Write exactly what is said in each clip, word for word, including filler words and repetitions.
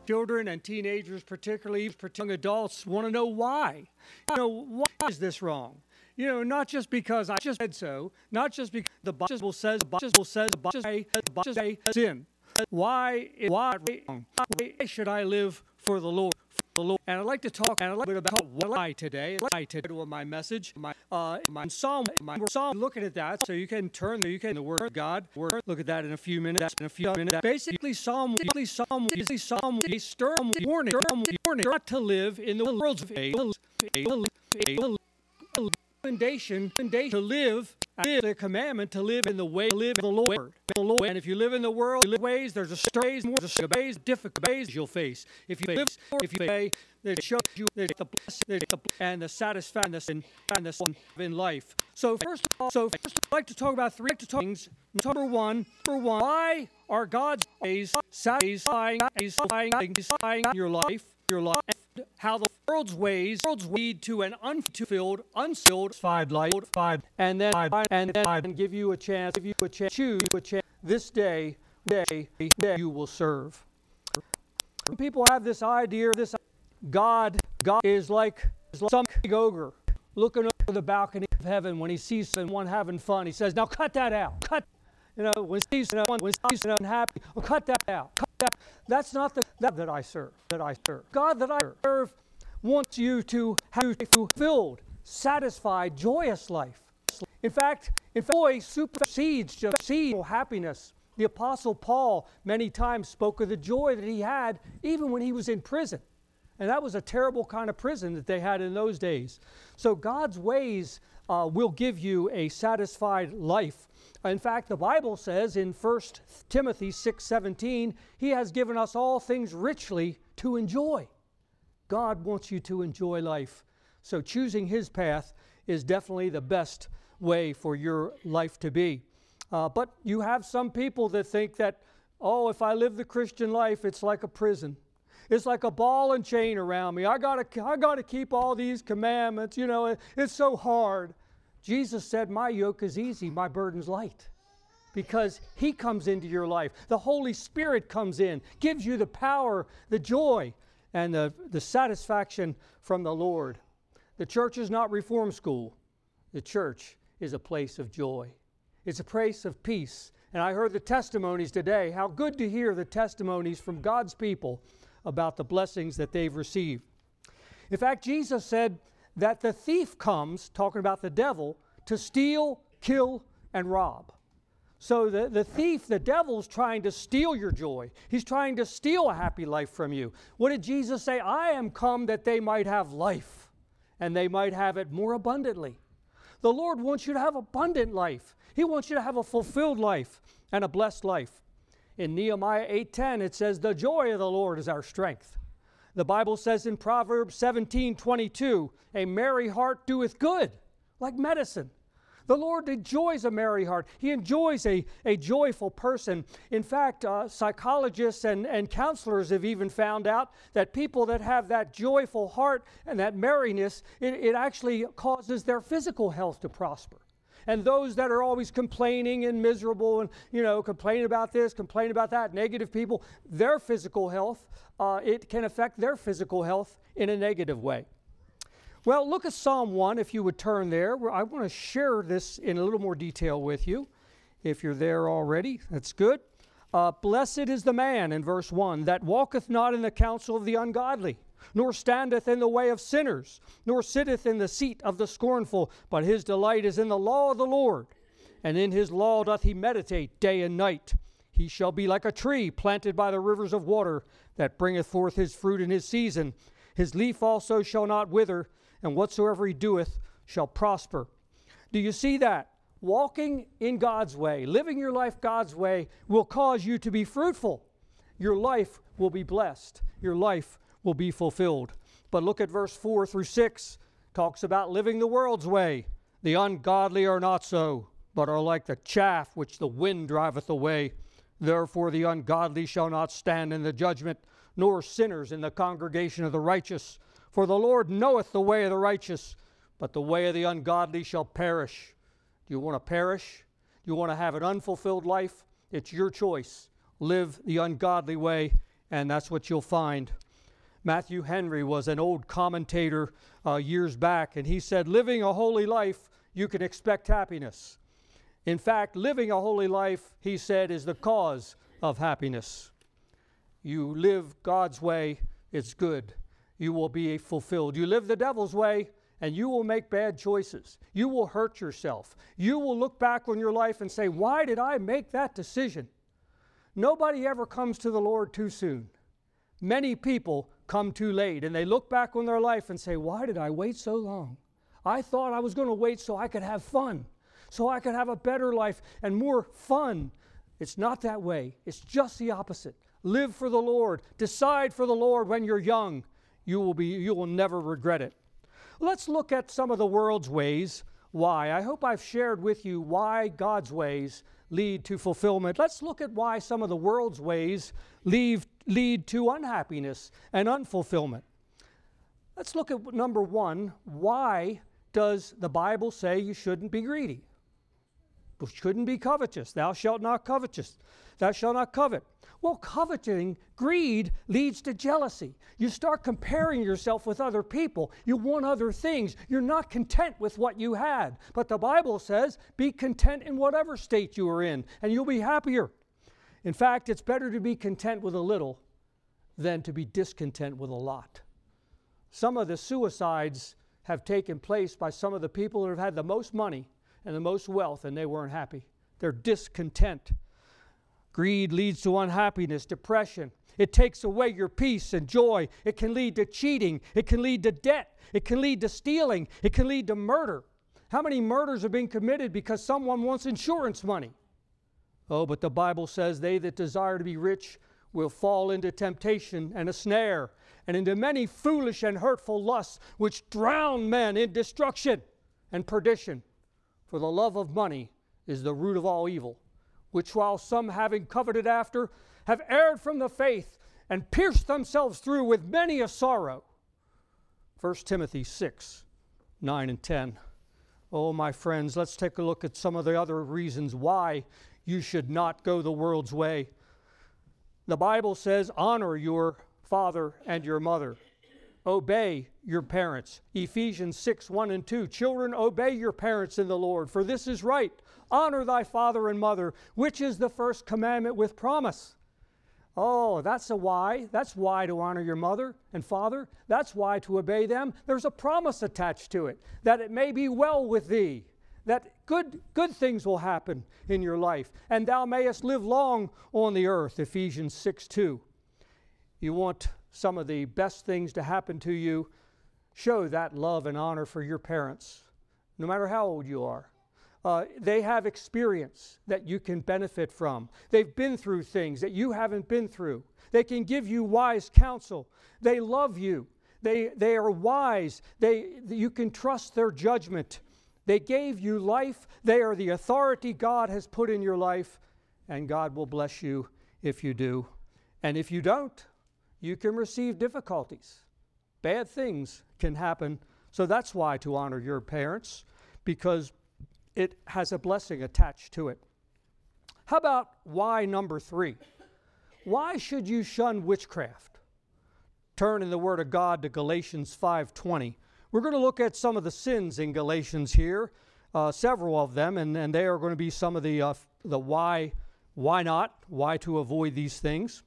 children and teenagers, particularly young adults, want to know why. You know, why is this wrong? You know, not just because I just said so, not just because the Bible says, the Bible says, the Bible says, the Bible says sin. Why, why, why should I live for the Lord? For the Lord? And I'd like to talk a little bit about why today. Why today with my message, my uh, my psalm, my psalm. Looking at that, so you can turn, you can the Word of God. Word. Look at that in a few minutes. In a few minutes. Basically, Psalm, basically Psalm, basically Psalm, a stern warning, warning, not to live in the world's a, a, a, recommendation to live, is a commandment to live in the way, live in the Lord, the Lord. And if you live in the world, you live ways, there's a strays, more ways, difficult ways you'll face. If you live, if you say, that shows you the blessing and the satisfaction and the sun in life. So first of all, so first I'd like to talk about three things. Number one, number one, why are God's ways satisfying, satisfying your life, your life? How the world's ways world's lead to an unfulfilled, unsatisfied life, and then and then and give you a chance, give you a chance, choose a chance this day, day, day you will serve. People have this idea, this God, God is like, is like some big ogre looking over the balcony of heaven when he sees someone having fun. He says, "Now cut that out. Cut." You know, when he's someone, when he's unhappy, well, cut that out. Cut that. That's not the God that I serve. That I serve. God that I serve wants you to have a fulfilled, satisfied, joyous life. In fact, in fact, joy supersedes just happiness. The Apostle Paul many times spoke of the joy that he had even when he was in prison. And that was a terrible kind of prison that they had in those days. So God's ways uh, will give you a satisfied life. In fact, the Bible says in First Timothy six seventeen, He has given us all things richly to enjoy. God wants you to enjoy life. So choosing His path is definitely the best way for your life to be. Uh, but you have some people that think that, oh, if I live the Christian life, it's like a prison. It's like a ball and chain around me. I gotta, I gotta keep all these commandments. You know, it, it's so hard. Jesus said, "My yoke is easy, my burden's light." Because He comes into your life. The Holy Spirit comes in, gives you the power, the joy, and the, the satisfaction from the Lord. The church is not reform school. The church is a place of joy. It's a place of peace. And I heard the testimonies today. How good to hear the testimonies from God's people about the blessings that they've received. In fact, Jesus said that the thief comes, talking about the devil, to steal, kill, and rob. So the, the thief, the devil's trying to steal your joy. He's trying to steal a happy life from you. What did Jesus say? "I am come that they might have life, and they might have it more abundantly." The Lord wants you to have abundant life. He wants you to have a fulfilled life and a blessed life. In Nehemiah eight ten, it says, "The joy of the Lord is our strength." The Bible says in Proverbs seventeen twenty-two, "A merry heart doeth good, like medicine." The Lord enjoys a merry heart. He enjoys a, a joyful person. In fact, uh, psychologists and, and counselors have even found out that people that have that joyful heart and that merriness, it, it actually causes their physical health to prosper. And those that are always complaining and miserable and, you know, complaining about this, complaining about that, negative people, their physical health, uh, it can affect their physical health in a negative way. Well, look at Psalm one, if you would turn there. I want to share this in a little more detail with you. If you're there already, that's good. Uh, Blessed is the man, in verse one, that walketh not in the counsel of the ungodly, nor standeth in the way of sinners, nor sitteth in the seat of the scornful, but his delight is in the law of the Lord, and in his law doth he meditate day and night. He shall be like a tree planted by the rivers of water, that bringeth forth his fruit in his season. His leaf also shall not wither, and whatsoever he doeth shall prosper. Do you see that? Walking in God's way, living your life God's way, will cause you to be fruitful. Your life will be blessed. Your life will be fulfilled. But look at verse four through six. Talks about living the world's way. "The ungodly are not so, but are like the chaff which the wind driveth away. Therefore the ungodly shall not stand in the judgment, nor sinners in the congregation of the righteous. For the Lord knoweth the way of the righteous, but the way of the ungodly shall perish." Do you want to perish? Do you want to have an unfulfilled life? It's your choice. Live the ungodly way, And that's what you'll find. Matthew Henry was an old commentator uh, years back, and he said, living a holy life, you can expect happiness. In fact, living a holy life, he said, is the cause of happiness. You live God's way, it's good. You will be fulfilled. You live the devil's way, and you will make bad choices. You will hurt yourself. You will look back on your life and say, why did I make that decision? Nobody ever comes to the Lord too soon. Many people come too late, and they look back on their life and say, why did I wait so long? I thought I was going to wait so I could have fun, so I could have a better life and more fun. It's not that way. It's just the opposite. Live for the Lord. Decide for the Lord when you're young. You will be, you will never regret it. Let's look at some of the world's ways. Why? I hope I've shared with you why God's ways lead to fulfillment. Let's look at why some of the world's ways lead, lead to unhappiness and unfulfillment. Let's look at number one. Why does the Bible say you shouldn't be greedy? You shouldn't be covetous. Thou shalt not covetous. Thou shalt not covet. Well, coveting, greed, leads to jealousy. You start comparing yourself with other people. You want other things. You're not content with what you had. But the Bible says, be content in whatever state you are in, and you'll be happier. In fact, it's better to be content with a little than to be discontent with a lot. Some of the suicides have taken place by some of the people that have had the most money and the most wealth, and they weren't happy. They're discontent. Greed leads to unhappiness, depression. It takes away your peace and joy. It can lead to cheating. It can lead to debt. It can lead to stealing. It can lead to murder. How many murders are being committed because someone wants insurance money? Oh, but the Bible says they that desire to be rich will fall into temptation and a snare, and into many foolish and hurtful lusts, which drown men in destruction and perdition. For the love of money is the root of all evil, which while some having coveted after, have erred from the faith, and pierced themselves through with many a sorrow. First Timothy six, nine and ten. Oh, my friends, let's take a look at some of the other reasons why you should not go the world's way. The Bible says, honor your father and your mother. Obey your parents. Ephesians six, one and two. Children, obey your parents in the Lord, for this is right. Honor thy father and mother, which is the first commandment with promise. Oh, that's a why. That's why to honor your mother and father. That's why to obey them. There's a promise attached to it, that it may be well with thee, that good, good things will happen in your life, and thou mayest live long on the earth. Ephesians six, two. You want some of the best things to happen to you, show that love and honor for your parents, no matter how old you are. Uh, they have experience that you can benefit from. They've been through things that you haven't been through. They can give you wise counsel. They love you. They, they are wise. They, you can trust their judgment. They gave you life. They are the authority God has put in your life, and God will bless you if you do. And if you don't, you can receive difficulties. Bad things can happen. So that's why to honor your parents, because it has a blessing attached to it. How about why number three? Why should you shun witchcraft? Turn in the Word of God to Galatians five twenty. We're going to look at some of the sins in Galatians here, uh, several of them, and, and they are going to be some of the, uh, the why, why not, why to avoid these things.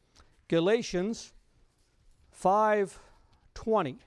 Galatians five twenty.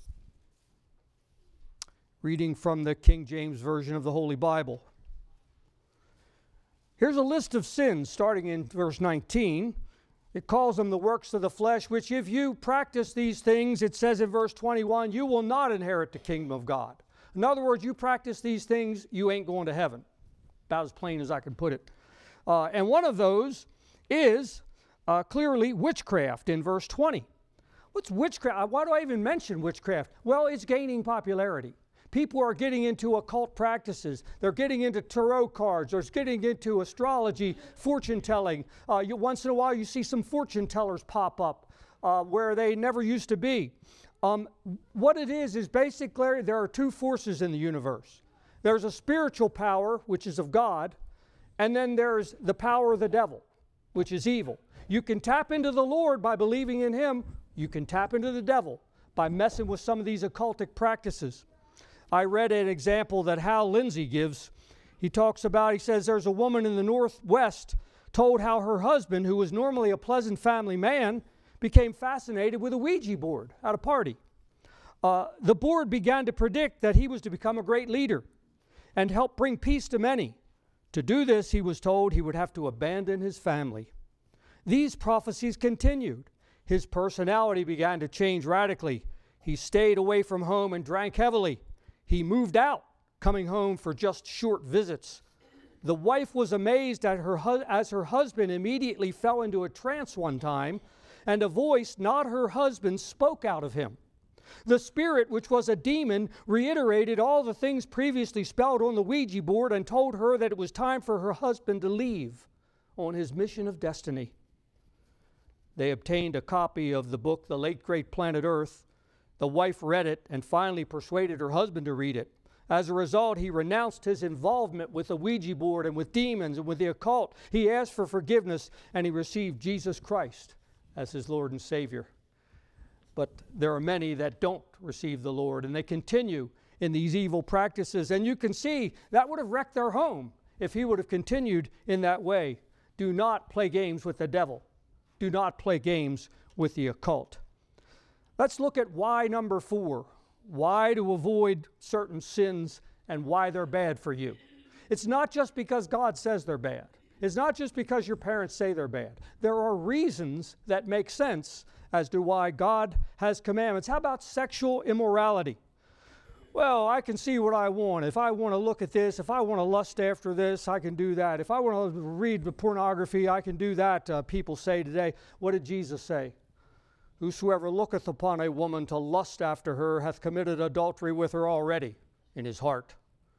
Reading from the King James Version of the Holy Bible. Here's a list of sins starting in verse nineteen. It calls them the works of the flesh, which if you practice these things, it says in verse twenty-one, you will not inherit the kingdom of God. In other words, you practice these things, you ain't going to heaven. About as plain as I can put it. Uh, and one of those is uh, clearly witchcraft in verse twenty. What's witchcraft? Why do I even mention witchcraft? Well, it's gaining popularity. People are getting into occult practices. They're getting into tarot cards. They're getting into astrology, fortune telling. Uh, you, once in a while, you see some fortune tellers pop up uh, where they never used to be. Um, what it is is basically there are two forces in the universe. There's a spiritual power, which is of God, and then there's the power of the devil, which is evil. You can tap into the Lord by believing in Him. You can tap into the devil by messing with some of these occultic practices. I read an example that Hal Lindsey gives. He talks about, he says, there's a woman in the Northwest told how her husband, who was normally a pleasant family man, became fascinated with a Ouija board at a party. Uh, the board began to predict that he was to become a great leader and help bring peace to many. To do this, he was told he would have to abandon his family. These prophecies continued. His personality began to change radically. He stayed away from home and drank heavily. He moved out, coming home for just short visits. The wife was amazed at her hu- as her husband immediately fell into a trance one time, and a voice, not her husband's, spoke out of him. The spirit, which was a demon, reiterated all the things previously spelled on the Ouija board and told her that it was time for her husband to leave on his mission of destiny. They obtained a copy of the book, The Late Great Planet Earth. The wife read it and finally persuaded her husband to read it. As a result, he renounced his involvement with the Ouija board and with demons and with the occult. He asked for forgiveness and he received Jesus Christ as his Lord and Savior. But there are many that don't receive the Lord, and they continue in these evil practices. And you can see that would have wrecked their home if he would have continued in that way. Do not play games with the devil. Do not play games with the occult. Let's look at why number four. Why to avoid certain sins and why they're bad for you. It's not just because God says they're bad. It's not just because your parents say they're bad. There are reasons that make sense as to why God has commandments. How about sexual immorality? Well, I can see what I want. If I want to look at this, if I want to lust after this, I can do that. If I want to read the pornography, I can do that, uh, people say today. What did Jesus say? Whosoever looketh upon a woman to lust after her hath committed adultery with her already in his heart.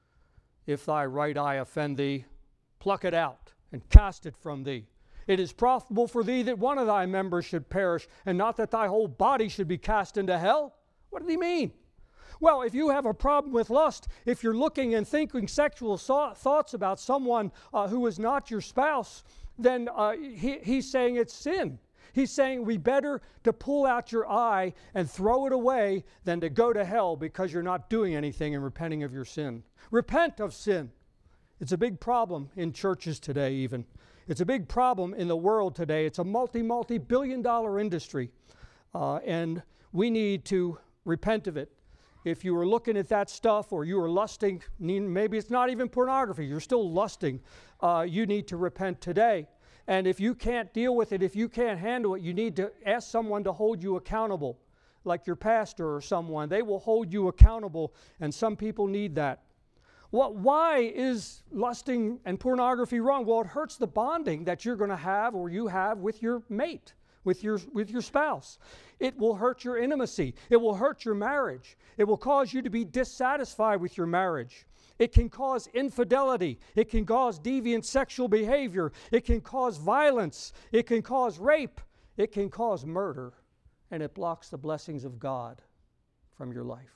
If thy right eye offend thee, pluck it out and cast it from thee. It is profitable for thee that one of thy members should perish, and not that thy whole body should be cast into hell. What did he mean? Well, if you have a problem with lust, if you're looking and thinking sexual so- thoughts about someone uh, who is not your spouse, then uh, he, he's saying it's sin. He's saying we better to pull out your eye and throw it away than to go to hell because you're not doing anything and repenting of your sin. Repent of sin. It's a big problem in churches today even. It's a big problem in the world today. It's a multi, multi-billion dollar industry. Uh, and we need to repent of it. If you are looking at that stuff or you are lusting, maybe it's not even pornography, you're still lusting, uh, you need to repent today. And if you can't deal with it, if you can't handle it, you need to ask someone to hold you accountable, like your pastor or someone. They will hold you accountable, and some people need that. Well, why is lusting and pornography wrong? Well, it hurts the bonding that you're going to have or you have with your mate, with your, with your spouse. It will hurt your intimacy. It will hurt your marriage. It will cause you to be dissatisfied with your marriage. It can cause infidelity. It can cause deviant sexual behavior. It can cause violence. It can cause rape. It can cause murder. And it blocks the blessings of God from your life.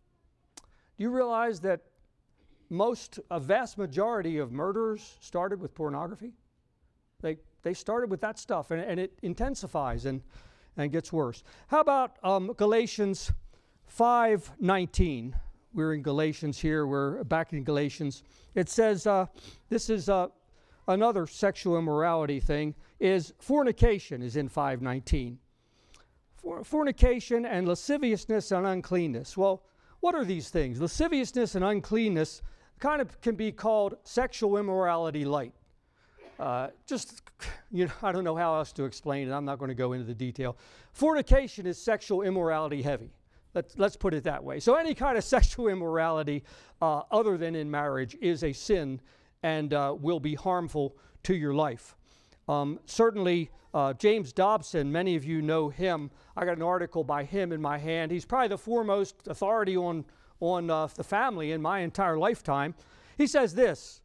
Do you realize that most, a vast majority of murderers started with pornography? They they started with that stuff, and, and it intensifies and, and gets worse. How about um, Galatians five nineteen? We're in Galatians here. We're back in Galatians. It says, uh, this is uh, another sexual immorality thing, is fornication is in five nineteen. For, fornication and lasciviousness and uncleanness. Well, what are these things? Lasciviousness and uncleanness kind of can be called sexual immorality light. Uh, just, you know, I don't know how else to explain it. I'm not going to go into the detail. Fornication is sexual immorality heavy. Let's, let's put it that way. So any kind of sexual immorality uh, other than in marriage is a sin and uh, will be harmful to your life. Um, certainly, uh, James Dobson, many of you know him. I got an article by him in my hand. He's probably the foremost authority on, on uh, the family in my entire lifetime. He says this: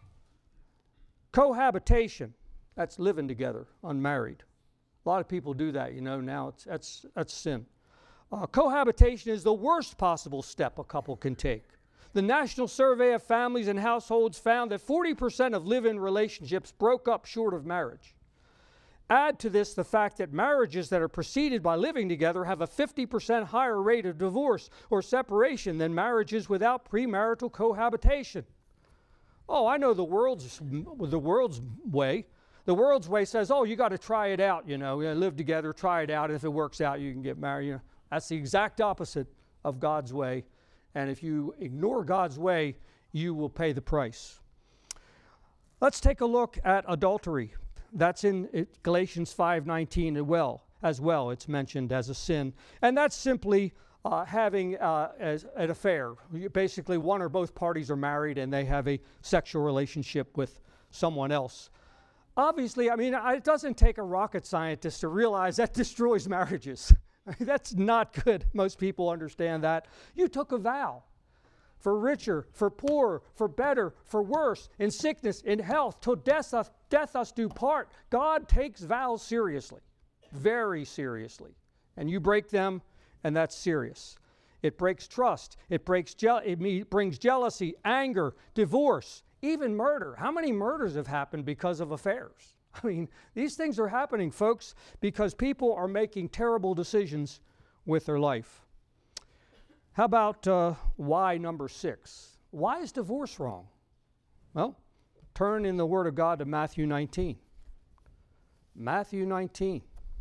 cohabitation, that's living together, unmarried. A lot of people do that, you know, now it's, that's, that's sin. Uh, cohabitation is the worst possible step a couple can take. The National Survey of Families and Households found that forty percent of live-in relationships broke up short of marriage. Add to this the fact that marriages that are preceded by living together have a fifty percent higher rate of divorce or separation than marriages without premarital cohabitation. Oh, I know the world's the world's way. The world's way says, oh, you got to try it out, you know, live together, try it out, and if it works out, you can get married. You know, that's the exact opposite of God's way. And if you ignore God's way, you will pay the price. Let's take a look at adultery. That's in Galatians five nineteen as well. As well, it's mentioned as a sin. And that's simply uh, having uh, as, an affair. Basically, one or both parties are married and they have a sexual relationship with someone else. Obviously, I mean, it doesn't take a rocket scientist to realize that destroys marriages. That's not good. Most people understand that. You took a vow. For richer, for poorer, for better, for worse, in sickness, in health, till death us, death us do part. God takes vows seriously, very seriously. And you break them, and that's serious. It breaks trust. It breaks je- it brings jealousy, anger, divorce, even murder. How many murders have happened because of affairs? I mean, these things are happening, folks, because people are making terrible decisions with their life. How about uh, why number six? Why is divorce wrong? Well, turn in the Word of God to Matthew nineteen. Matthew nineteen.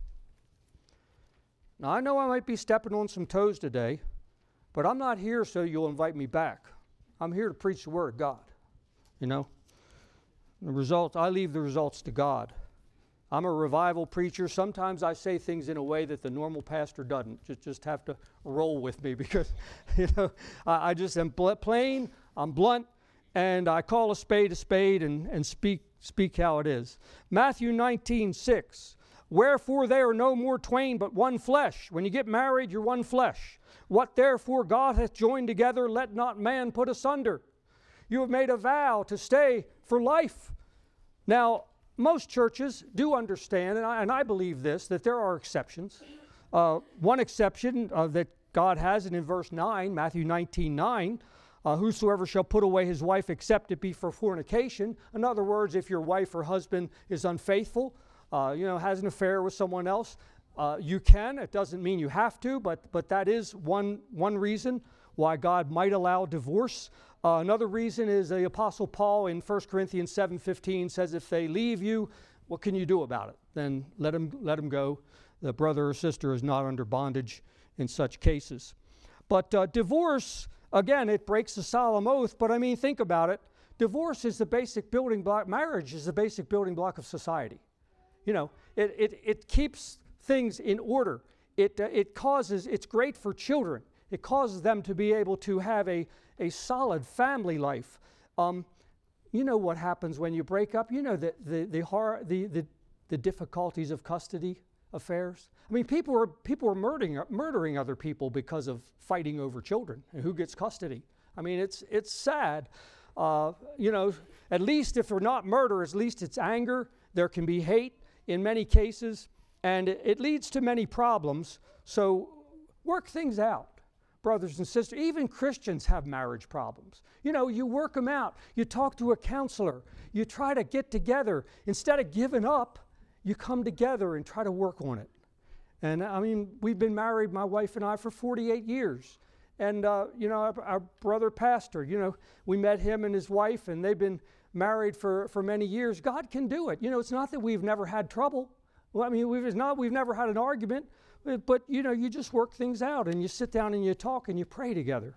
Now, I know I might be stepping on some toes today, but I'm not here so you'll invite me back. I'm here to preach the Word of God. You know, the result, I leave the results to God. I'm a revival preacher. Sometimes I say things in a way that the normal pastor doesn't. Just, just have to roll with me because, you know, I, I just am bl- plain, I'm blunt, and I call a spade a spade and, and speak, speak how it is. Matthew nineteen six. Wherefore they are no more twain but one flesh. When you get married, you're one flesh. What therefore God hath joined together, let not man put asunder. You have made a vow to stay for life. Now, most churches do understand, and I, and I believe this, that there are exceptions. Uh, one exception uh, that God has, and in verse nine, Matthew nineteen nine, uh, whosoever shall put away his wife except it be for fornication. In other words, if your wife or husband is unfaithful, uh, you know, has an affair with someone else, uh, you can. It doesn't mean you have to, but, but that is one, one reason why God might allow divorce. Uh, another reason is the Apostle Paul in First Corinthians seven fifteen says, if they leave you, what can you do about it? Then let them, let them go. The brother or sister is not under bondage in such cases. But uh, divorce, again, it breaks the solemn oath, but I mean, think about it. Divorce is the basic building block. Marriage is the basic building block of society. You know, it, it, it keeps things in order. It, uh, it causes, it's great for children. It causes them to be able to have a, a solid family life. Um, you know what happens when you break up? You know the the the, horror, the the the difficulties of custody affairs. I mean, people are people are murdering murdering other people because of fighting over children and who gets custody. I mean, it's it's sad. Uh, you know, at least if they're not murder, at least it's anger. There can be hate in many cases, and it, it leads to many problems. So work things out. Brothers and sisters, even Christians have marriage problems. You know, you work them out. You talk to a counselor. You try to get together. Instead of giving up, you come together and try to work on it. And I mean, we've been married, my wife and I, for forty-eight years. And, uh, you know, our, our brother pastor, you know, we met him and his wife, and they've been married for, for many years. God can do it. You know, it's not that we've never had trouble. Well, I mean, we've, it's not we've never had an argument. But, you know, you just work things out, and you sit down and you talk and you pray together.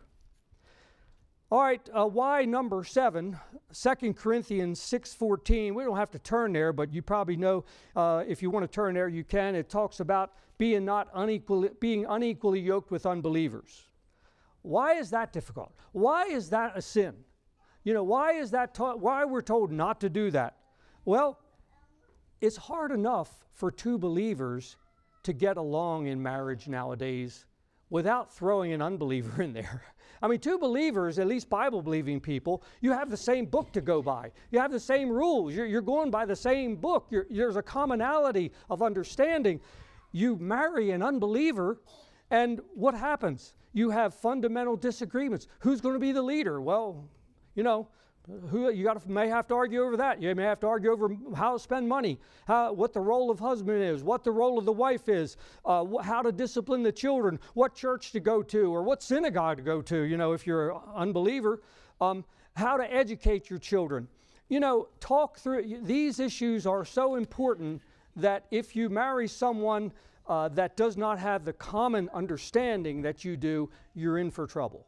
All right, uh, why number seven, Second Corinthians six fourteen. We don't have to turn there, but you probably know uh, if you want to turn there, you can. It talks about being not unequally, being unequally yoked with unbelievers. Why is that difficult? Why is that a sin? You know, why is that ta- why we're told not to do that? Well, it's hard enough for two believers to get along in marriage nowadays without throwing an unbeliever in there. I mean, two believers, at least Bible-believing people, you have the same book to go by. You have the same rules. You're, you're going by the same book. You're, there's a commonality of understanding. You marry an unbeliever, and what happens? You have fundamental disagreements. Who's going to be the leader? Well, you know, Who you got to may have to argue over that. You may have to argue over how to spend money, how what the role of husband is, what the role of the wife is, uh, wh- how to discipline the children, what church to go to, or what synagogue to go to. You know, if you're an unbeliever, um, how to educate your children. You know, talk through these issues are so important that if you marry someone uh, that does not have the common understanding that you do, you're in for trouble.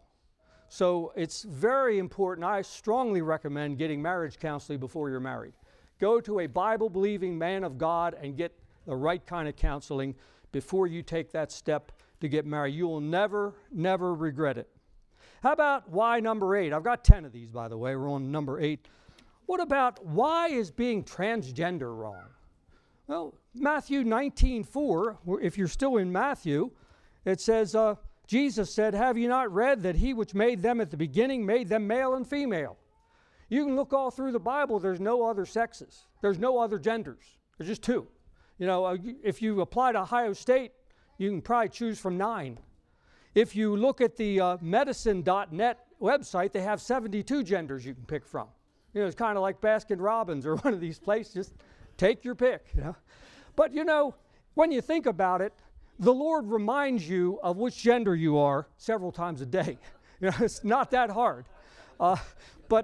So it's very important. I strongly recommend getting marriage counseling before you're married. Go to a Bible-believing man of God and get the right kind of counseling before you take that step to get married. You will never, never regret it. How about why number eight? I've got ten of these, by the way. We're on number eight. What about why is being transgender wrong? Well, Matthew nineteen four, if you're still in Matthew, it says, uh, Jesus said, have you not read that he which made them at the beginning made them male and female? You can look all through the Bible. There's no other sexes. There's no other genders. There's just two. You know, if you apply to Ohio State, you can probably choose from nine. If you look at the uh, medicine dot net website, they have seventy-two genders you can pick from. You know, it's kind of like Baskin Robbins or one of these places. Just take your pick, you know. But, you know, when you think about it, the Lord reminds you of which gender you are several times a day. You know, it's not that hard. Uh, but,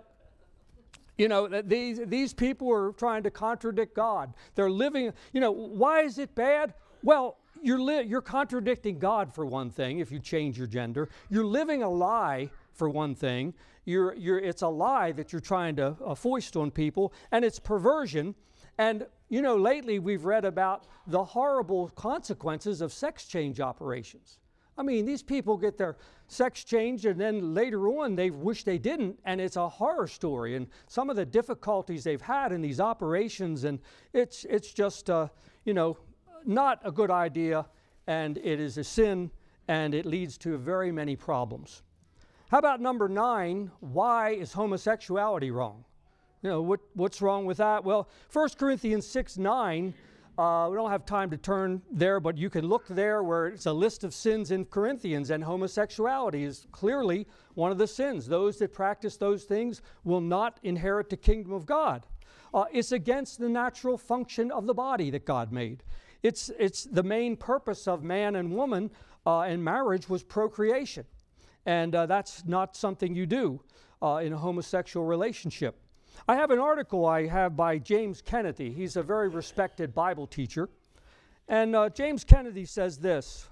you know, these, these people are trying to contradict God. They're living, you know, why is it bad? Well, you're, li- you're contradicting God for one thing if you change your gender. You're living a lie for one thing. You're, you're, it's a lie that you're trying to uh, foist on people, and it's perversion. And, you know, lately we've read about the horrible consequences of sex change operations. I mean, these people get their sex changed and then later on they wish they didn't, and it's a horror story. And some of the difficulties they've had in these operations, and it's, it's just, uh, you know, not a good idea, and it is a sin, and it leads to very many problems. How about number nine? Why is homosexuality wrong? You know, what, what's wrong with that? Well, First Corinthians six nine, uh, we don't have time to turn there, but you can look there where it's a list of sins in Corinthians, and homosexuality is clearly one of the sins. Those that practice those things will not inherit the kingdom of God. Uh, it's against the natural function of the body that God made. It's, it's the main purpose of man and woman uh, in marriage was procreation. And uh, that's not something you do uh, in a homosexual relationship. I have an article I have by James Kennedy. He's a very respected Bible teacher. And uh, James Kennedy says this: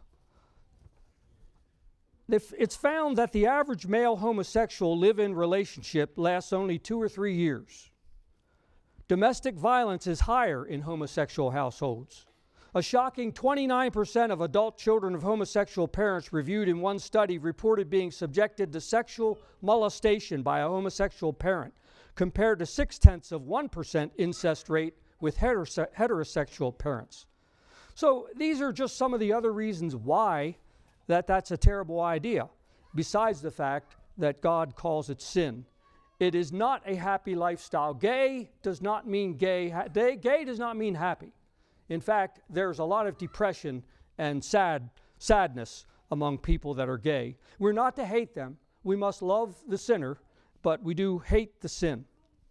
if it's found that the average male homosexual live-in relationship lasts only two or three years. Domestic violence is higher in homosexual households. A shocking twenty-nine percent of adult children of homosexual parents reviewed in one study reported being subjected to sexual molestation by a homosexual parent, compared to six-tenths of one percent incest rate with heterose- heterosexual parents. So these are just some of the other reasons why that that's a terrible idea, besides the fact that God calls it sin. It is not a happy lifestyle. Gay does not mean gay. Ha- gay does not mean happy. In fact, there's a lot of depression and sad sadness among people that are gay. We're not to hate them. We must love the sinner, but we do hate the sin.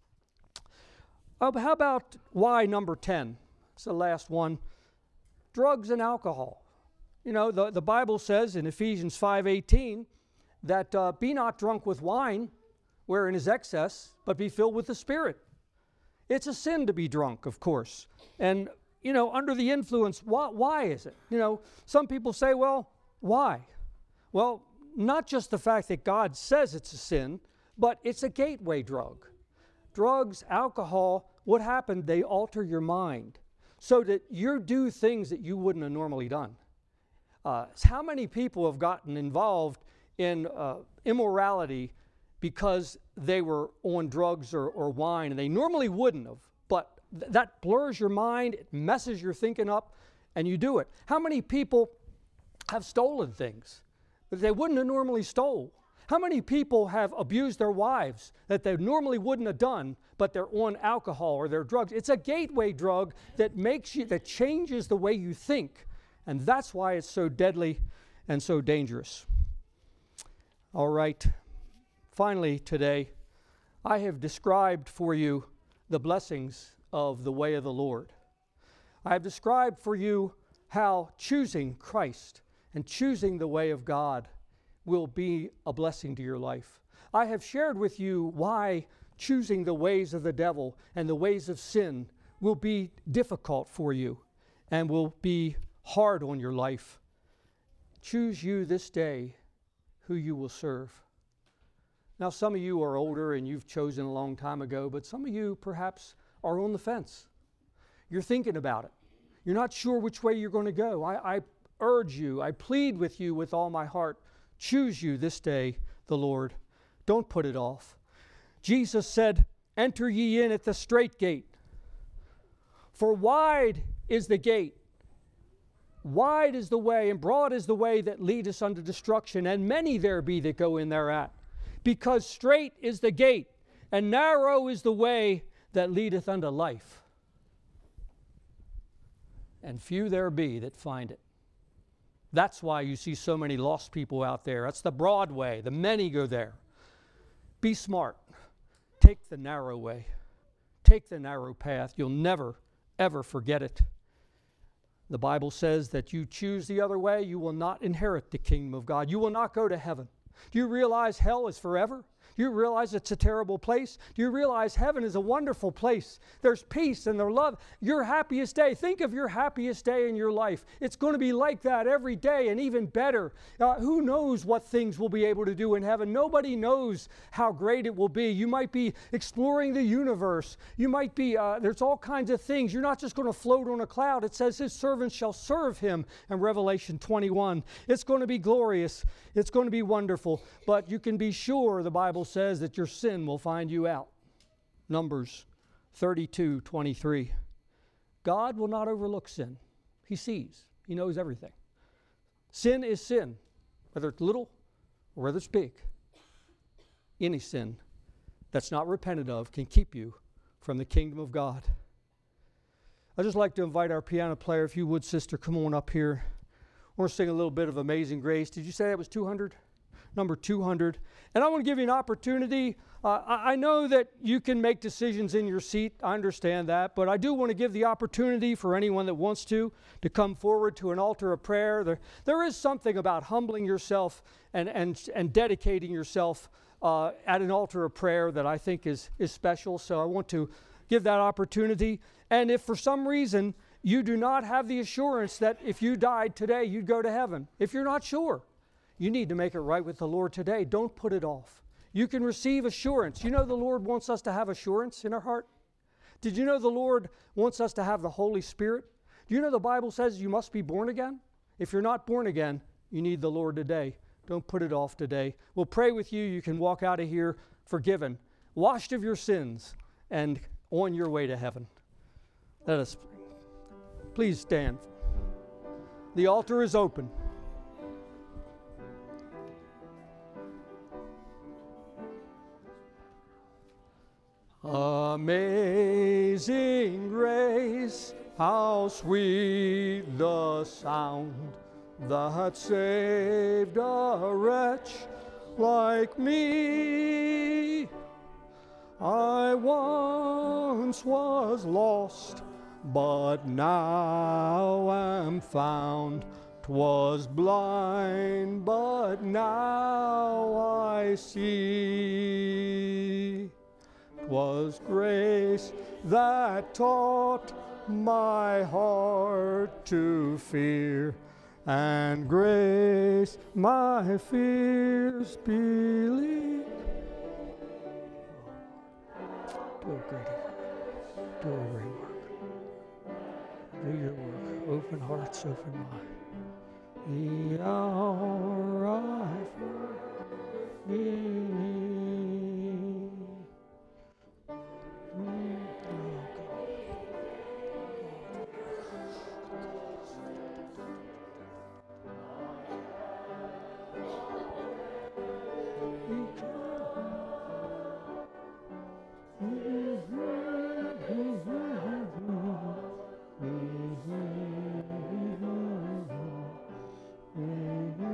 Uh, how about why number ten? It's the last one. Drugs and alcohol. You know, the, the Bible says in Ephesians five eighteen that uh, be not drunk with wine, wherein is excess, but be filled with the Spirit. It's a sin to be drunk, of course. And, you know, under the influence, why, why is it? You know, some people say, well, why? Well, not just the fact that God says it's a sin, but it's a gateway drug. Drugs, alcohol, what happened? They alter your mind so that you do things that you wouldn't have normally done. Uh, how many people have gotten involved in uh, immorality because they were on drugs or, or wine, and they normally wouldn't have, but th- that blurs your mind, it messes your thinking up, and you do it. How many people have stolen things that they wouldn't have normally stole? How many people have abused their wives that they normally wouldn't have done, but they're on alcohol or they're drugs? It's a gateway drug that makes you, that changes the way you think, and that's why it's so deadly and so dangerous. All right. Finally today, I have described for you the blessings of the way of the Lord. I have described for you how choosing Christ and choosing the way of God will be a blessing to your life. I have shared with you why choosing the ways of the devil and the ways of sin will be difficult for you and will be hard on your life. Choose you this day who you will serve. Now, some of you are older and you've chosen a long time ago, but some of you perhaps are on the fence. You're thinking about it. You're not sure which way you're going to go. I, I urge you, I plead with you with all my heart, choose you this day the Lord. Don't put it off. Jesus said, enter ye in at the strait gate. For wide is the gate, wide is the way, and broad is the way that leadeth unto destruction, and many there be that go in thereat. Because strait is the gate, and narrow is the way that leadeth unto life, and few there be that find it. That's why you see so many lost people out there. That's the broad way. The many go there. Be smart. Take the narrow way. Take the narrow path. You'll never, ever forget it. The Bible says that you choose the other way, you will not inherit the kingdom of God. You will not go to heaven. Do you realize hell is forever? Do you realize it's a terrible place? Do you realize heaven is a wonderful place? There's peace and there's love. Your happiest day. Think of your happiest day in your life. It's going to be like that every day and even better. Uh, who knows what things we'll be able to do in heaven? Nobody knows how great it will be. You might be exploring the universe. You might be, uh, there's all kinds of things. You're not just going to float on a cloud. It says his servants shall serve him in Revelation twenty-one. It's going to be glorious. It's going to be wonderful. But you can be sure, the Bible says, that your sin will find you out. Numbers thirty-two twenty-three. God will not overlook sin. He sees. He knows everything. Sin is sin, whether it's little or whether it's big. Any sin that's not repented of can keep you from the kingdom of God. I'd just like to invite our piano player, if you would, sister, come on up here. We're going to sing a little bit of Amazing Grace. Did you say that was two hundred? Number two hundred. And I want to give you an opportunity. Uh, I, I know that you can make decisions in your seat. I understand that. But I do want to give the opportunity for anyone that wants to, to come forward to an altar of prayer. There, there is something about humbling yourself and, and, and dedicating yourself uh, at an altar of prayer that I think is, is special. So I want to give that opportunity. And if for some reason you do not have the assurance that if you died today, you'd go to heaven, if you're not sure, you need to make it right with the Lord today. Don't put it off. You can receive assurance. You know the Lord wants us to have assurance in our heart? Did you know the Lord wants us to have the Holy Spirit? Do you know the Bible says you must be born again? If you're not born again, you need the Lord today. Don't put it off today. We'll pray with you. You can walk out of here forgiven, washed of your sins, and on your way to heaven. Let us pray. Please stand. The altar is open. Amazing grace, how sweet the sound that saved a wretch like me. I once was lost, but now am found. 'Twas blind, but now I see. 'Twas grace that taught my heart to fear, and grace my fears believe. Do a great work. Do a great work. Do your work. Open hearts, open minds. The hour I forgive. Mm-hmm.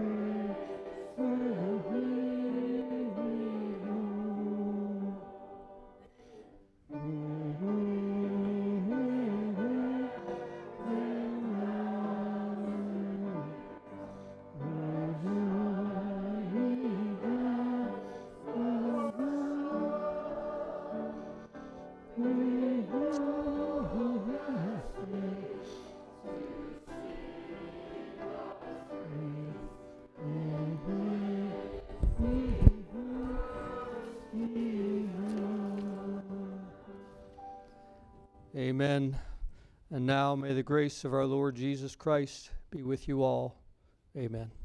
Amen. And now may the grace of our Lord Jesus Christ be with you all. Amen.